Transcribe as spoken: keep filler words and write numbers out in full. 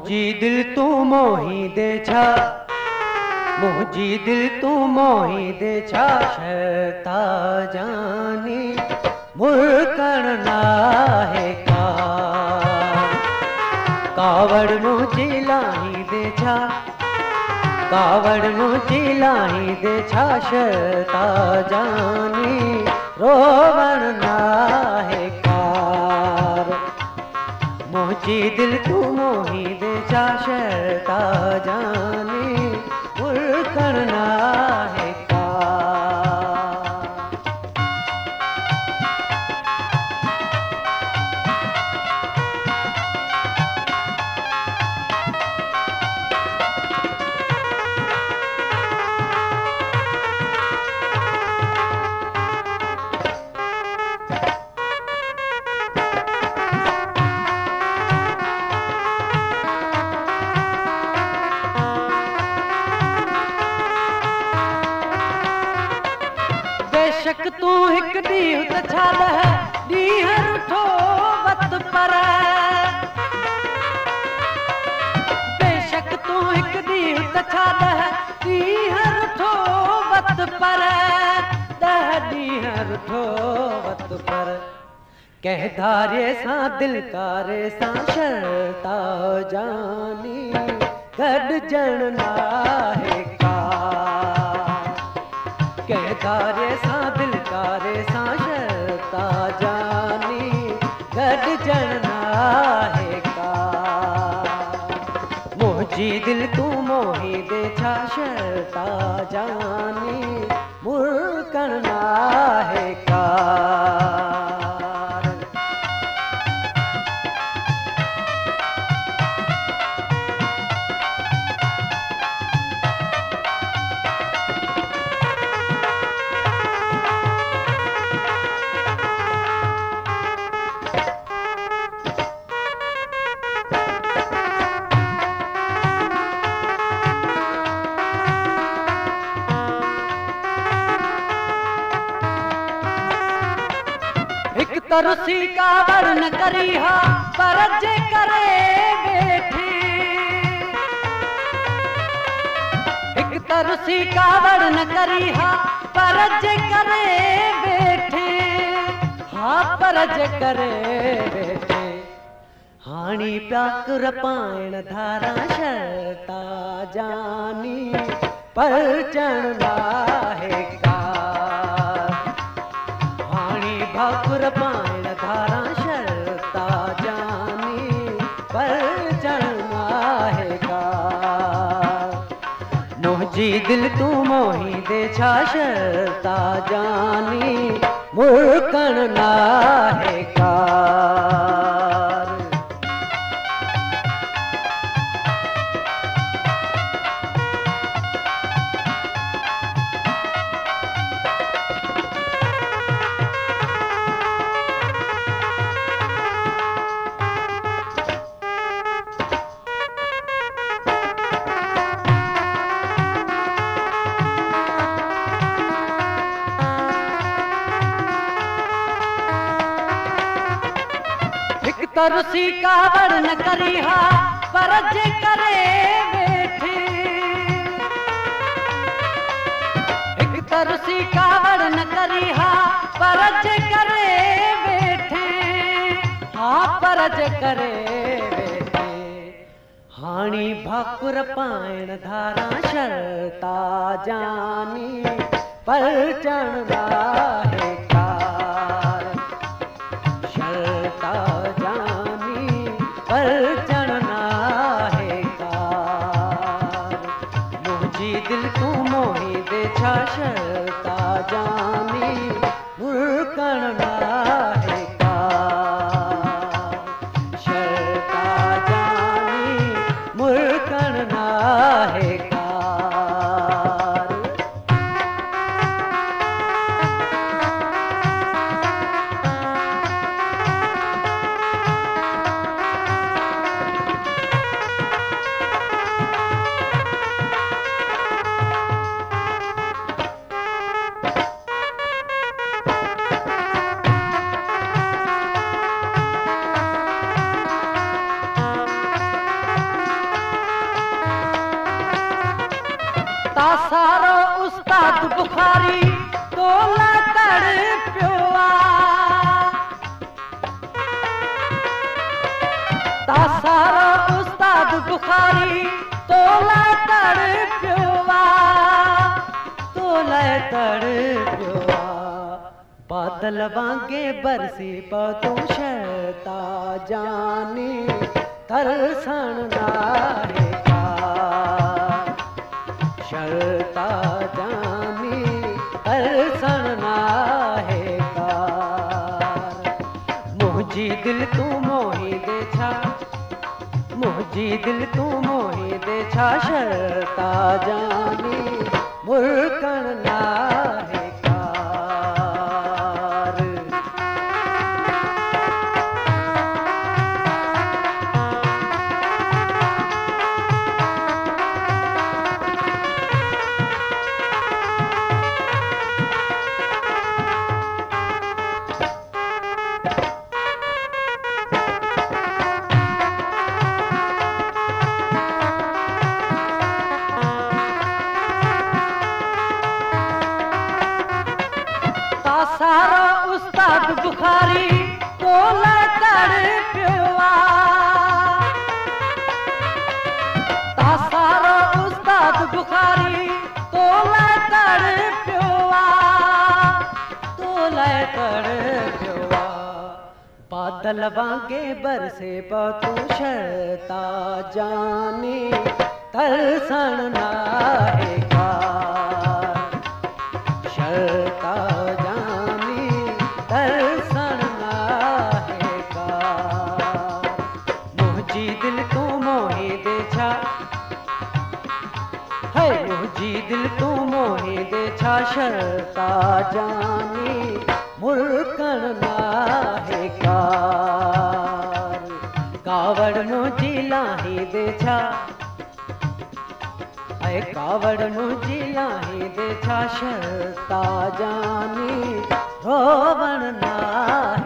मुझी दिल तू मोही दे छा, मुझी दिल तू मोही दे छा, शर्ता जानी मुरकण नाहे का। कावड़ मुझी लाही दे छा, कावड़ मुझी लाही दे छा, शर्ता जानी रोवण नाहे कार। मुझी दिल तू मोही दे छा, शर्ता जानी मुरकण नाहे कार। बेशक तू हिक ॾींहुं त छा ॾह ॾींहं रुठो वत पर। बेशक तू हिक ॾींहुं त छा ॾह ॾींहं रुठो वत पर। ॾह ॾींहं रुठो वत पर। कंहिं धारे सां दिलकारे सां शर्ता जानी गॾजण नाहे का। कंहिं धारे सां दिलकारे सां शर्ता जानी गॾजण नाहे का। मुझी दिल तू मोही दे छा, शर्ता जानी मुरकण नाहे का। हिक तरसी कावड़ न करी हा, पर जे करे वेठी। हिक तरसी कावड़ न करी हा, पर जे करे वेठी। हाँ पर जे करे वेठी। हाणी प्याकुर पाइण धारा शर्ता जानी परचण नाहे का। भाकुर पाइण धारा शर्ता जानी परचण नाहे का। मुझी दिल तू मोही दे छा, शर्ता जानी मुरकण नाहे का। तरसी कावड़ न करी हा, पर जे करे वेठी। हिक तरसी कावड़ न करी हा, पर जे करे वेठी। हाँ पर जे करे वेठी। हाणी भाकुर पाइण धारा शर्ता जानी परचण नाहे का। शर्ता जानी परचण नाहे कार। मुझी दिल तू मोही दे छा, शर्ता जानी मुरकण नाहे कार। शर्ता जानी मुरकण नाहे कार। बुखारी तोला तड़ प्योवा तोला तड़ प्योवा बादल वांगे बरसी पतू शता जानी तरसण नाहेगा शता जानी तरसण नाहेगा मुझी दिल तू मोही दे छा मुझी दिल तू मोही दे छा शता जानी मुल्कण नाहेगा सारा उस्ताद बुखारी तोला तड़ प्योवा ता सारा उस्ताद बुखारी तोला तड़ प्योवा तोला तड़ प्योवा बादल वांगे बरसे पतू शता जानी तरसण नाहेगा शता तरसण नाहेगा मुझी दिल तू मोही दे छा है मुझी दिल तू मोही दे छा शता जानी मुल्कण नाहेगा कावड़ मुझी लाही दे छा है कावड़ मुझी लाही दे छा शता जानी रोवण ना